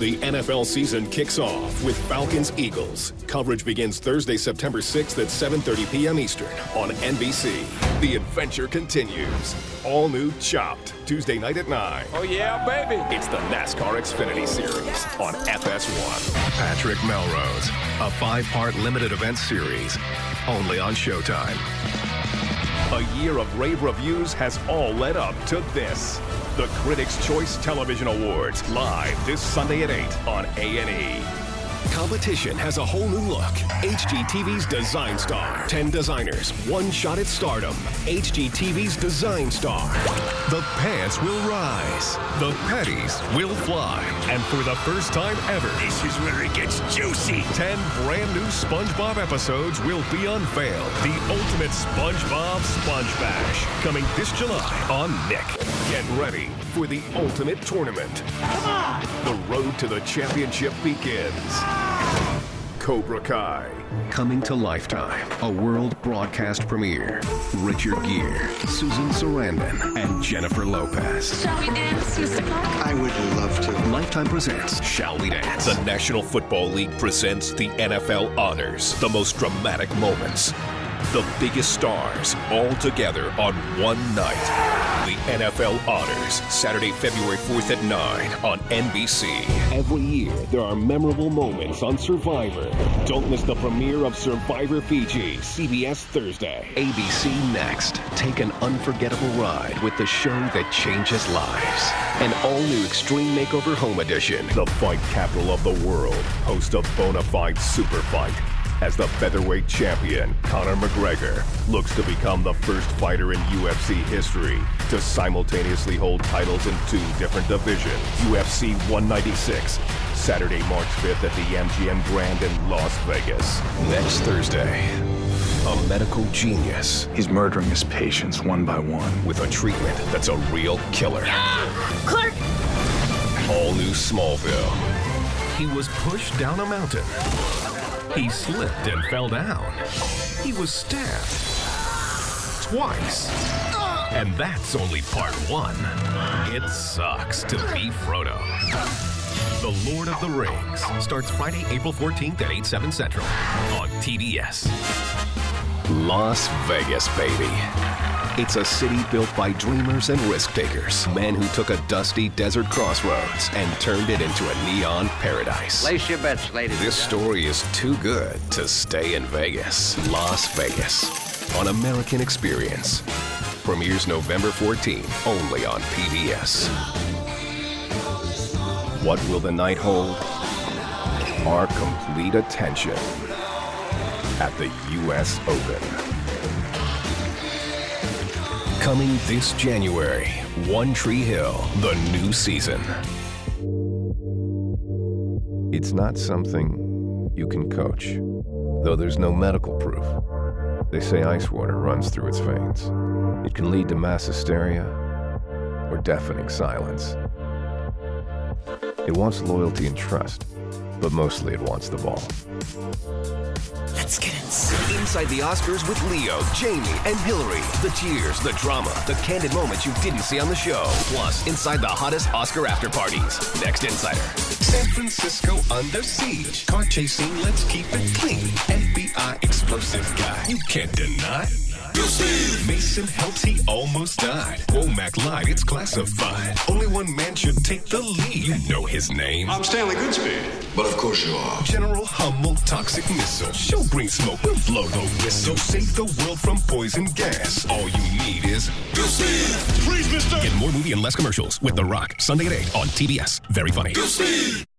The NFL season kicks off with Falcons-Eagles. Coverage begins Thursday, September 6th at 7:30 p.m. Eastern on NBC. The adventure continues. All new Chopped, Tuesday night at 9. Oh, yeah, baby. It's the NASCAR Xfinity Series on FS1. Patrick Melrose, a 5-part limited event series, only on Showtime. A year of rave reviews has all led up to this. The Critics' Choice Television Awards, live this Sunday at 8 on A&E. Competition has a whole new look. HGTV's Design Star. 10 designers, one shot at stardom. HGTV's Design Star. The pants will rise. The patties will fly. And for the first time ever, this is where it gets juicy. 10 brand new SpongeBob episodes will be unveiled. The ultimate SpongeBob Sponge Bash. Coming this July on Nick. Get ready for the ultimate tournament. Come on! The road to the championship begins. Cobra Kai. Coming to Lifetime, a world broadcast premiere. Richard Gere, Susan Sarandon, and Jennifer Lopez. Shall we dance, Mr. Clark? I would love to. Lifetime presents Shall We Dance? The National Football League presents the NFL Honors. The most dramatic moments. The biggest stars all together on one night. The NFL Honors, Saturday, February 4th at 9 on NBC. Every year, there are memorable moments on Survivor. Don't miss the premiere of Survivor Fiji, CBS Thursday. ABC Next. Take an unforgettable ride with the show that changes lives. An all-new Extreme Makeover Home Edition. The fight capital of the world. Host a bona fide super fight. As the featherweight champion, Conor McGregor looks to become the first fighter in UFC history to simultaneously hold titles in 2 different divisions. UFC 196, Saturday, March 5th at the MGM Grand in Las Vegas. Next Thursday, a medical genius. He's murdering his patients one by one. With a treatment that's a real killer. Clark! All new Smallville. He was pushed down a mountain. He slipped and fell down. He was stabbed twice. And that's only part 1. It sucks to be Frodo. The Lord of the Rings starts Friday, April 14th at 8/7 Central on TBS. Las Vegas, baby. It's a city built by dreamers and risk takers. Men who took a dusty desert crossroads and turned it into a neon paradise. Place your bets, ladies. This story is too good to stay in Vegas. Las Vegas on American Experience. Premieres November 14th, only on PBS. What will the night hold? Our complete attention at the U.S. Open. Coming this January, One Tree Hill, the new season. It's not something you can coach, though there's no medical proof. They say ice water runs through its veins. It can lead to mass hysteria or deafening silence. It wants loyalty and trust, but mostly it wants the ball. Let's get inside. Inside the Oscars with Leo, Jamie, and Hillary. The cheers, the drama, the candid moments you didn't see on the show. Plus, inside the hottest Oscar after parties. Next Insider. San Francisco under siege. Car chasing, let's keep it clean. FBI explosive guy. You can't deny. Mason helps, he almost died. Womack lied, it's classified. Only one man should take the lead. You know his name. I'm Stanley Goodspeed. But of course you are. General Hummel, toxic missile. She'll bring smoke, we'll blow the whistle. Save the world from poison gas. All you need is Goodspeed. Freeze, mister. Get more movie and less commercials with The Rock. Sunday at 8 on TBS. Very funny. Goodspeed.